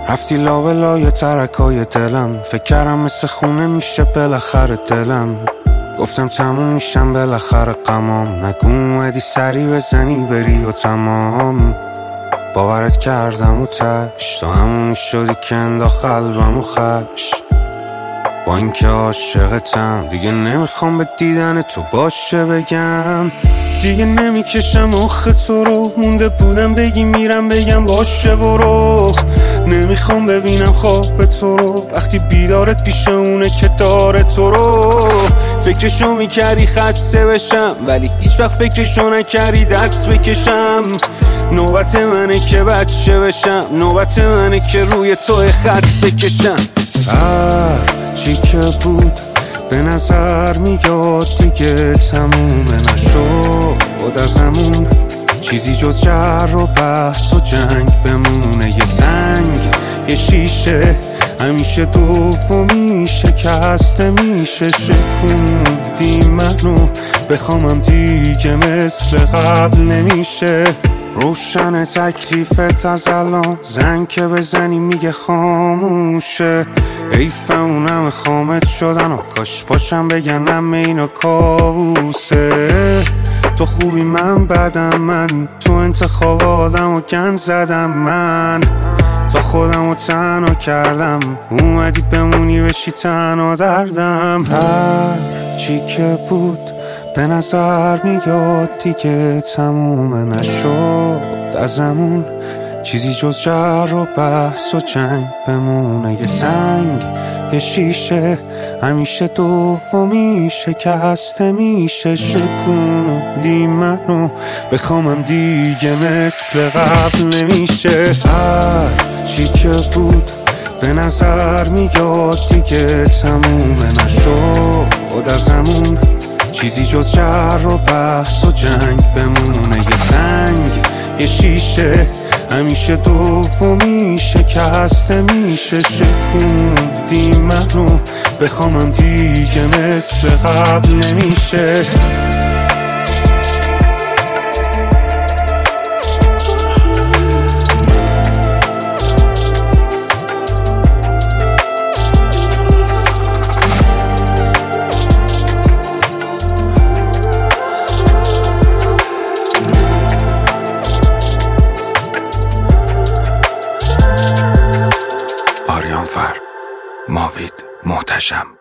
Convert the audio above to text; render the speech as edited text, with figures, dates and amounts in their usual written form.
رفتی لاولای ترکای دلم، فکر کردم مثل خونه میشه بالاخره دلم. گفتم تموم میشم بالاخره غمام، نگو اومدی سری بزنی بری و تمام. باورت کردم و تش تا همونی شدی که انداخت قلبم و خش. با اینکه عاشقتم دیگه نمیخوام به دیدن تو باشه بگم. دیگه نمیکشم آخه تو رو، مونده بودم بگی میرم بگم باشه برو. نمیخوام ببینم خواب تو رو وقتی بیدارت پیش اونه که داره تو رو. فکرشو میکردی خسته بشم ولی هیچ وقت فکرشو نکردی دست بکشم. نوبت منه که بچه بشم، نوبت منه که روی تو خط بکشم. چی که بود به نظر میاد دیگه تمومه نشد ازمون. چیزی جز جر و بحث و جنگ بمونه، یه سنگ یه شیشه همیشه دومی شکسته میشه. شکوندی منو بخوامم دیگه مثل قبل نمیشه. روشن تکلیفت از الان، زنگ که بزنی میگه خاموشه. حیف اونم خامت شدن و کاش باشم بگنم اینا کابوسه. تو خوبی من بدم، من تو انتخاب آدم و گند زدم. من تا خودم رو تنها کردم، اومدی بمونی بشی تنها دردم. هر چی که بود به نظر میاد دیگه تمومه نشد ازمون. چیزی جز جر و بحث و جنگ بمونه، یه سنگ یه شیشه همیشه دومی شکسته میشه. شکوندی منو بخوامم دیگه مثل قبل نمیشه. هر چی که بود به نظر میاد دیگه تمومه نشد ازمون. چیزی جز جر و بحث و جنگ بمونه، یه سنگ یه شیشه همیشه دومی شکسته میشه. شکوندی منو بخوامم دیگه مثل قبل نمیشه. آریان فر، ماوید محتشم.